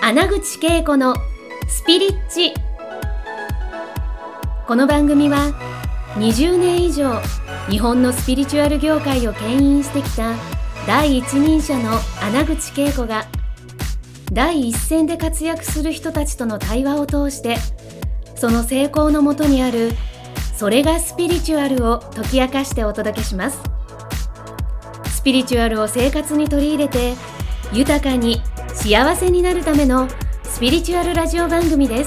穴口恵子のスピリッチ。この番組は20年以上日本のスピリチュアル業界を牽引してきた第一人者の穴口恵子が第一線で活躍する人たちとの対話を通して、その成功のもとにあるそれがスピリチュアルを解き明かしてお届けします。スピリチュアルを生活に取り入れて豊かに幸せになるためのスピリチュアルラジオ番組です。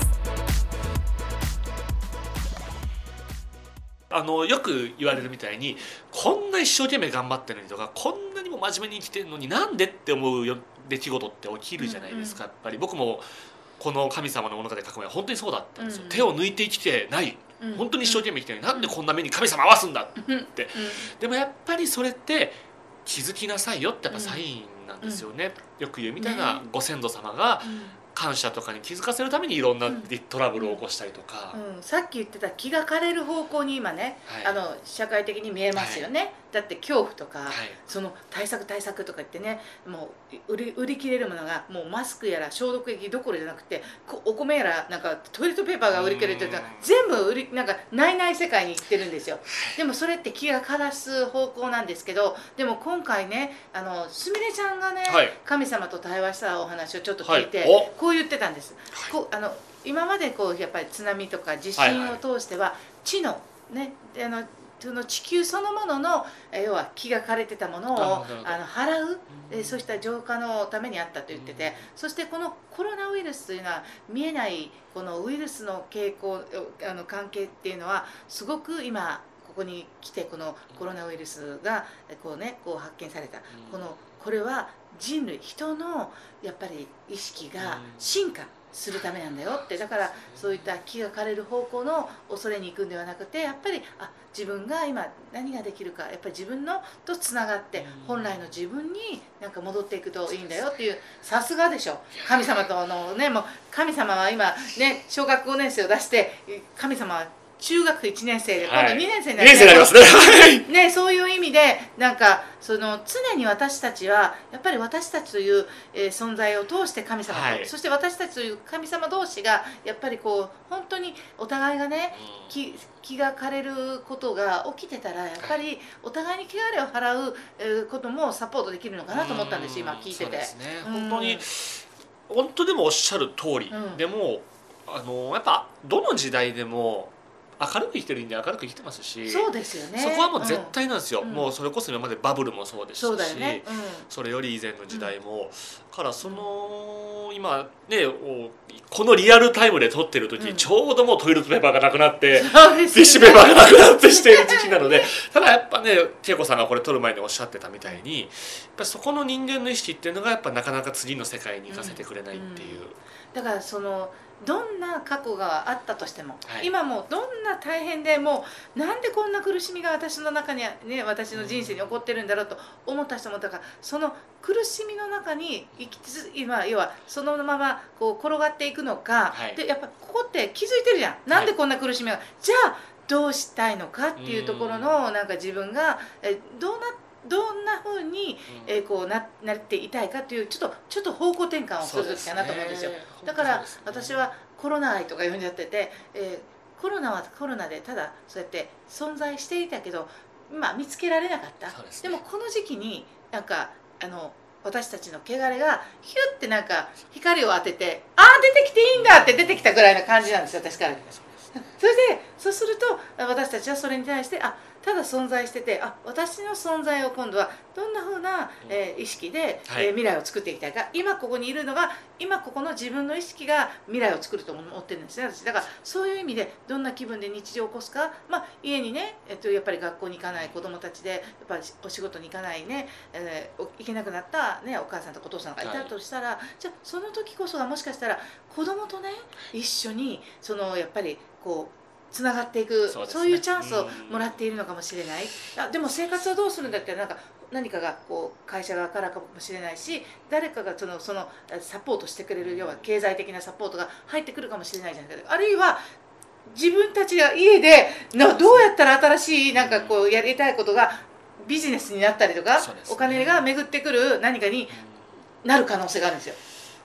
よく言われるみたいに、こんな一生懸命頑張ってるのにとか、こんなにも真面目に生きてるのになんでって思う出来事って起きるじゃないですか。やっぱり僕もこの神様の物語書く前は本当にそうだったんですよ。手を抜いて生きてない、本当に一生懸命生きてるのになんでこんな目に神様合わすんだって、でもやっぱりそれって気づきなさいよってやっぱサインなんですよね。よく言うみたいな、ご先祖様が感謝とかに気づかせるためにいろんなトラブルを起こしたりとか、 さっき言ってた気が枯れる方向に今ね、社会的に見えますよね、だって恐怖とか、その対策とか言ってね、もう売り切れるものがもうマスクやら消毒液どころじゃなくて、お米やらなんかトイレットペーパーが売り切れてるとか、全部なんかない世界に行ってるんですよ。でもそれって気が枯らす方向なんですけど、でも今回ね、すみれちゃんがね、神様と対話したお話をちょっと聞いて、こう言ってたんです。今までやっぱり津波とか地震を通しては、地のね、その地球そのものの要は気が枯れてたものを払う、そうした浄化のためにあったと言ってて、そしてこのコロナウイルスというのは見えないこのウイルスの傾向関係っていうのはすごく今ここに来て、このコロナウイルスがこう発見された、これは人類人のやっぱり意識が進化するためなんだよって。だからそういった気が枯れる方向の恐れに行くんではなくて、やっぱり自分が今何ができるか、やっぱり自分とつながって本来の自分になんか戻っていくといいんだよっていう。さすがでしょ、神様とのね。もう神様は今ね、小学5年生を出して、神様は中学1年生で今度2年生になりますね。そういう意味でなんか常に私たちはやっぱり私たちという存在を通して神様と、そして私たちという神様同士がやっぱり本当にお互いがね、気が枯れることが起きてたら、やっぱりお互いに汚れを払うこともサポートできるのかなと思ったんです、今聞いてて。そうですね、 本当でもおっしゃる通り、でもやっぱどの時代でも明るく生きてるんで明るく生きてますし、 そうですよね、 そこはもう絶対なんですよ。もうそれこそ今までバブルもそうですし、それより以前の時代も、から今ね、このリアルタイムで撮ってる時にちょうどもうトイレットペーパーがなくなって、ティッシュペーパーがなくなってしている時期なので、ただやっぱね、恵子さんがこれ撮る前におっしゃってたみたいに、やっぱそこの人間の意識っていうのがやっぱなかなか次の世界に行かせてくれないっていう、 だからどんな過去があったとしても、今もどんな大変でもなんでこんな苦しみが私の中にね、私の人生に起こってるんだろうと思った人も、だからその苦しみの中に今要はそのまま転がっていくのか、でやっぱここって気づいてるじゃん、なんでこんな苦しみが、じゃあどうしたいのかっていうところのなんか自分がどんな風になっていたいかというちょっと方向転換をする時かなと思うんですよ。だから私はコロナ愛とか呼んじゃってて、コロナはコロナでただそうやって存在していたけど今見つけられなかった。でもこの時期になんか私たちの汚れがヒュッてなんか光を当てて、出てきていいんだって出てきたぐらいな感じなんですよ、私から。それでそうすると私たちはそれに対してただ存在してて、私の存在を今度はどんな風な意識で未来を作っていきたいか、今ここにいるのが今ここの自分の意識が未来を作ると思ってるんですね、私。だからそういう意味でどんな気分で日常を起こすか、家にね、やっぱり学校に行かない子どもたちで、やっぱりお仕事に行かないね、行けなくなった、ね、お母さんとかお父さんがいたとしたら、じゃあその時こそはもしかしたら子どもとね一緒にやっぱりつながっていく、そういうチャンスをもらっているのかもしれない。でも生活はどうするんだって、何かが会社側からかもしれないし、誰かがそのサポートしてくれる、要は経済的なサポートが入ってくるかもしれないじゃないですか。あるいは自分たちが家でどうやったら新しいやりたいことがビジネスになったりとか、お金が巡ってくる何かになる可能性があるんですよ。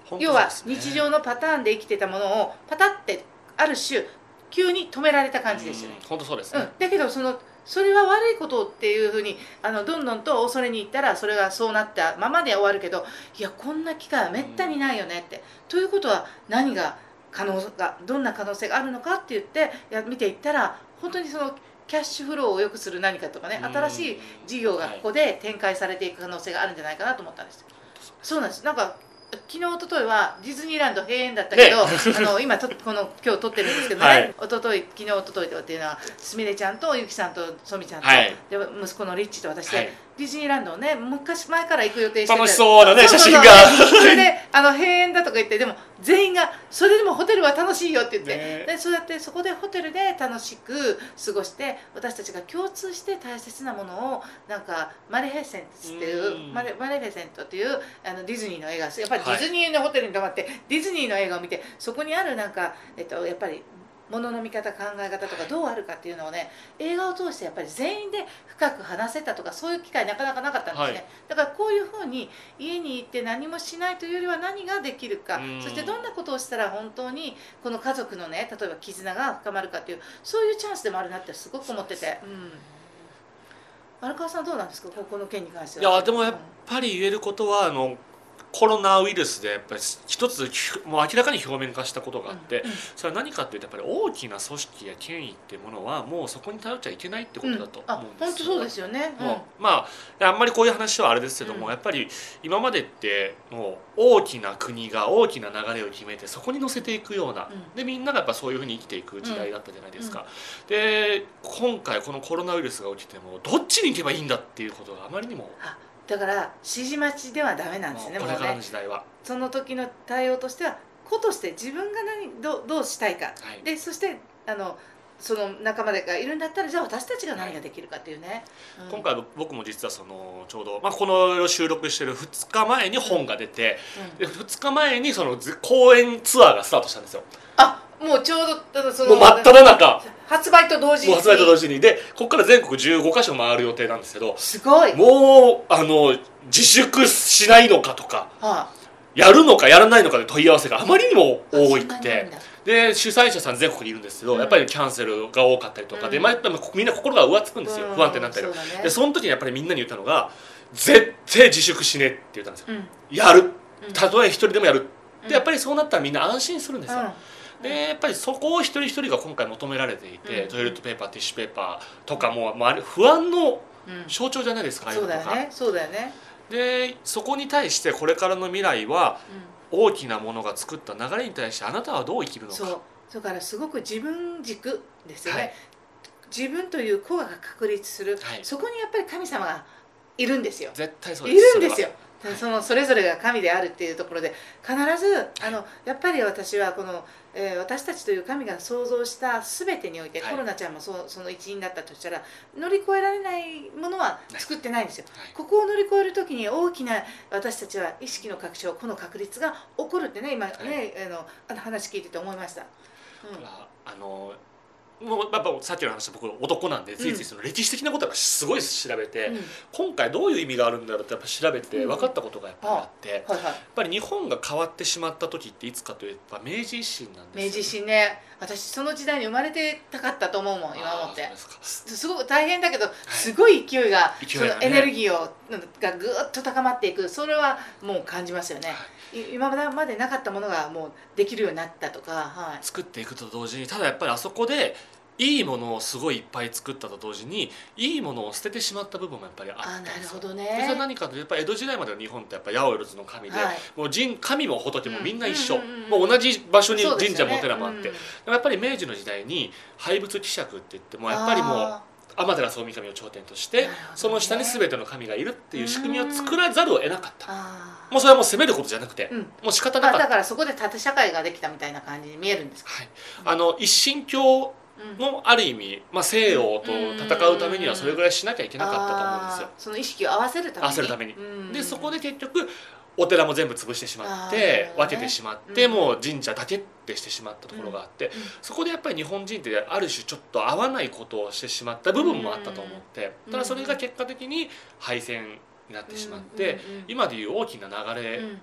要は日常のパターンで生きてたものをパタってある種急に止められた感じですよね。 本当そうですね。 だけどそれは悪いことっていうふうにどんどんと恐れに行ったらそれがそうなったままで終わるけど、いやこんな機会はめったにないよねって、ということはどんな可能性があるのかって言って見ていったら、本当にそのキャッシュフローを良くする何かとかね、新しい事業がここで展開されていく可能性があるんじゃないかなと思ったんですよ。そうなんです。なんか昨日一昨日はディズニーランド閉園だったけど、今日撮ってるんですけどね、はい、昨日一昨日っていうのはすみれちゃんとゆきさんとそみちゃんと、で息子のリッチと私で、ディズニーランドをね前から行く予定してて、 楽しそうなね写真がそれで閉園だとか言って、でも全員がそれでもホテルは楽しいよって言って、でそうやってそこでホテルで楽しく過ごして、私たちが共通して大切なものをなんかマレフィセントっていうマレフィセントっていうディズニーの映画、やっぱりディズニーのホテルに泊まってディズニーの映画を見て、そこにあるなんかやっぱり物の見方考え方とかどうあるかっていうのをね、映画を通してやっぱり全員で深く話せたとか、そういう機会なかなかなかったんですね、だからこういうふうに家に行って何もしないというよりは何ができるか、そしてどんなことをしたら本当にこの家族のね、例えば絆が深まるかっていう、そういうチャンスでもあるなってすごく思ってて、荒川さんどうなんですか、この件に関しては。 いやでもやっぱり言えることはコロナウイルスでやっぱり一つもう明らかに表面化したことがあって、それは何かっていうと、やっぱり大きな組織や権威っていうものはもうそこに頼っちゃいけないってことだと思うんですよ。 本当そうですよね。 まああんまりこういう話はあれですけども、やっぱり今までってもう大きな国が大きな流れを決めてそこに乗せていくような、でみんながやっぱそういうふうに生きていく時代だったじゃないですか。で今回このコロナウイルスが起きてもどっちに行けばいいんだっていうことがあまりにも。 だから指示待ちではダメなんですよね。 これからの時代はその時の対応としては個として自分がどうしたいか、でそしてその仲間がいるんだったら、じゃあ私たちが何ができるかっていうね、 今回僕も実はちょうど、この収録してる2日前に本が出て、で2日前にその公演ツアーがスタートしたんですよ。 もうちょうどもう真っ只中、 発売と同時にで、ここから全国15カ所回る予定なんですけど、 すごい、 もう自粛しないのかとか、やるのかやらないのかで問い合わせがあまりにも多くて、で主催者さん全国にいるんですけど、やっぱりキャンセルが多かったりとかで、みんな心が浮つくんですよ、不安定になったり、でその時にやっぱりみんなに言ったのが、絶対自粛しねって言ったんですよ、やる、たとえ一人でもやる、でやっぱりそうなったらみんな安心するんですよ。でやっぱりそこを一人一人が今回求められていて、トイレットペーパー、ティッシュペーパーとかも、不安の象徴じゃないですか、 そうだよね、そうだよね。 でそこに対してこれからの未来は、大きなものが作った流れに対してあなたはどう生きるのか。 だからすごく自分軸ですよね、自分という個が確立する、そこにやっぱり神様がいるんですよ。 絶対そうです。 いるんですよ。それぞれが神であるっていうところで、必ずやっぱり私はこの、私たちという神が創造した全てにおいて、コロナちゃんもその一員だったとしたら、乗り越えられないものは作ってないんですよ。ここを乗り越える時に大きな私たちは意識の拡張、この確率が起こるってね、今ね、話聞いてて思いました。 もうやっぱさっきの話、僕男なんでついついその歴史的なことがすごい調べて、今回どういう意味があるんだろうってやっぱ調べて分かったことがやっぱりあって、やっぱり日本が変わってしまった時っていつかといえば明治維新なんですよ。 明治維新ね、私その時代に生まれてたかったと思うもん、今思って。すごく大変だけど、すごい勢いが、そのエネルギーがぐーっと高まっていく、それはもう感じますよね。今までなかったものがもうできるようになったとか、 作っていくと同時に、ただやっぱりあそこでいいものをすごいいっぱい作ったと同時に、いいものを捨ててしまった部分もやっぱりあったんですよ。 なるほどね。 それは何かというと、やっぱり江戸時代までの日本ってやっぱ八百万の神で、もう神も仏もみんな一緒、もう同じ場所に神社もお寺もあって、やっぱり明治の時代に廃仏毀釈って言っても、やっぱりもう天照大神を頂点として、その下に全ての神がいるっていう仕組みを作らざるを得なかった。もうそれはもう責めることじゃなくて、もう仕方なかった。 だからそこで縦社会ができたみたいな感じに見えるんですか。 一神教のある意味、西洋と戦うためにはそれぐらいしなきゃいけなかったと思うんですよ。 その意識を合わせるために。 でそこで結局お寺も全部潰してしまって、分けてしまって、もう神社だけってしてしまったところがあって、そこでやっぱり日本人ってある種ちょっと合わないことをしてしまった部分もあったと思って、ただそれが結果的に敗戦になってしまって、今でいう大きな流れ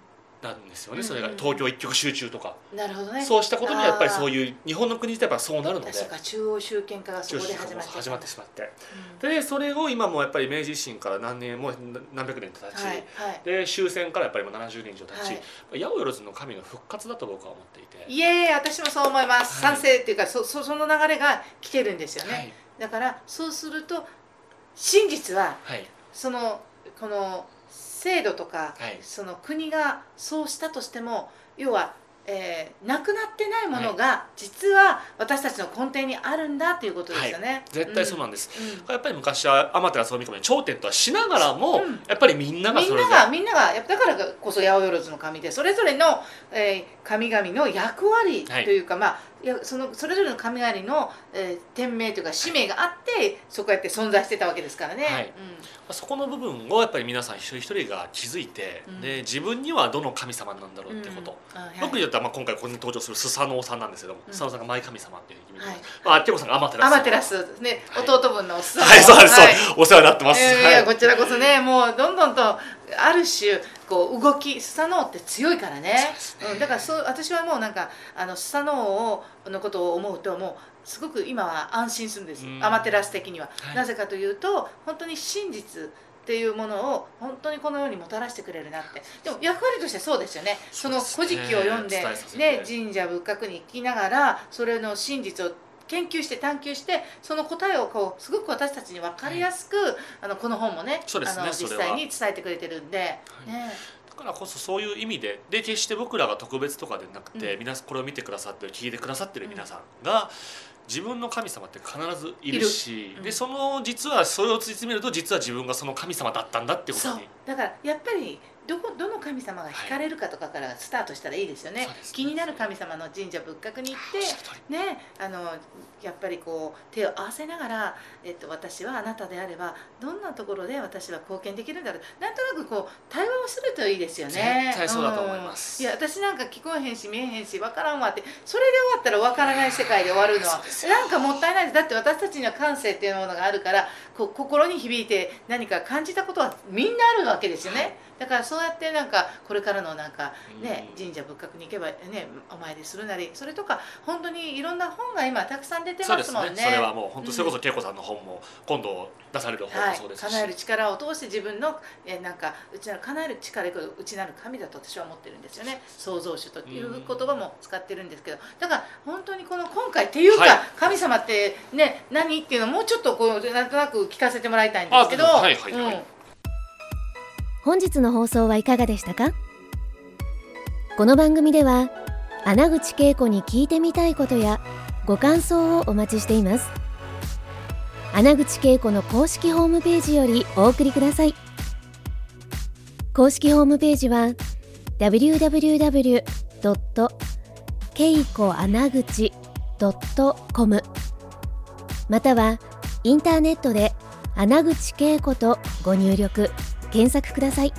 なんですよね、それが東京一極集中とか、 なるほどね、 そうしたことにはやっぱりそういう日本の国ってやっぱそうなるので、 確か中央集権化がそこで始まってしまって、でそれを今もやっぱり明治維新から何年も何百年と経ち、で終戦からやっぱりもう70年以上経ち、八百万の神の復活だと僕は思っていて、 いえ私もそう思います、賛成っていうかその流れが来てるんですよね、だからそうすると真実は、この制度とか、その国がそうしたとしても、要は、なくなってないものが実は私たちの根底にあるんだということですよね、 絶対そうなんです、やっぱり昔は天照大神の頂点とはしながらも、やっぱりみんながそれぞれみんながだからこそ八百万の神で、それぞれの、神々の役割というか、それぞれの神々の、天命というか使命があって、そこやって存在してたわけですからね、 そこの部分をやっぱり皆さん一人一人が気づいて、で自分にはどの神様なんだろうってこと、僕にとっては今回ここに登場するスサノオさんなんですけども、スサノオさんが舞神様っていう意味で、ケイコさんがアマテラスね、弟分のスサノオ、 そうです、お世話になってます。 こちらこそね、もうどんどんとある種こう動き、スサノオって強いからね、だから私はもうなんかスサノオのことを思うと、もうすごく今は安心するんです、アマテラス的には、なぜかというと本当に真実っていうものを本当にこの世にもたらしてくれるなって。でも役割としてそうですよね、その古事記を読んで、神社仏閣に行きながらそれの真実を研究して探求して、その答えをすごく私たちに分かりやすく、この本もね、実際に伝えてくれてるんで、 だからこそそういう意味で決して僕らが特別とかでなくて、これを見てくださってる、聞いてくださってる皆さんが、自分の神様って必ずいるし、で実はそれを突き詰めると、実は自分がその神様だったんだってことに。 だからやっぱりどの神様が惹かれるかとかからスタートしたらいいですよね、気になる神様の神社仏閣に行ってね、やっぱりこう手を合わせながら、私はあなたであればどんなところで私は貢献できるんだろう、なんとなくこう対話をするといいですよね。 絶対そうだと思います、 いや私なんか聞こえへんし見えへんし分からんわって、それで終わったら分からない世界で終わるのはなんかもったいないです。だって私たちには感性っていうものがあるから、心に響いて何か感じたことはみんなあるわけですよね、だからそうやってなんかこれからのなんかね、神社仏閣に行けばね、お参りするなり、それとか本当にいろんな本が今たくさん出てますもんね。 それはもう本当、それこそ恵子さんの本も今度出される本もそうですし、 叶える力を通して自分のなんか内なる叶える力イコール内なる神だと私は思ってるんですよね。創造主という言葉も使ってるんですけど、だから本当にこの今回っていうか、神様ってね何っていうのをもうちょっとこうなんとなく聞かせてもらいたいんですけど。 本日の放送はいかがでしたか？この番組では穴口恵子に聞いてみたいことやご感想をお待ちしています。穴口恵子の公式ホームページよりお送りください。公式ホームページは www.keikoanaguchi.com またはインターネットで穴口恵子とご入力検索ください。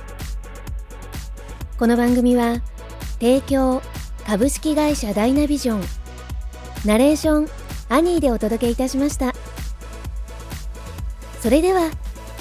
この番組は提供株式会社ダイナビジョン、ナレーションアニーでお届けいたしました。それでは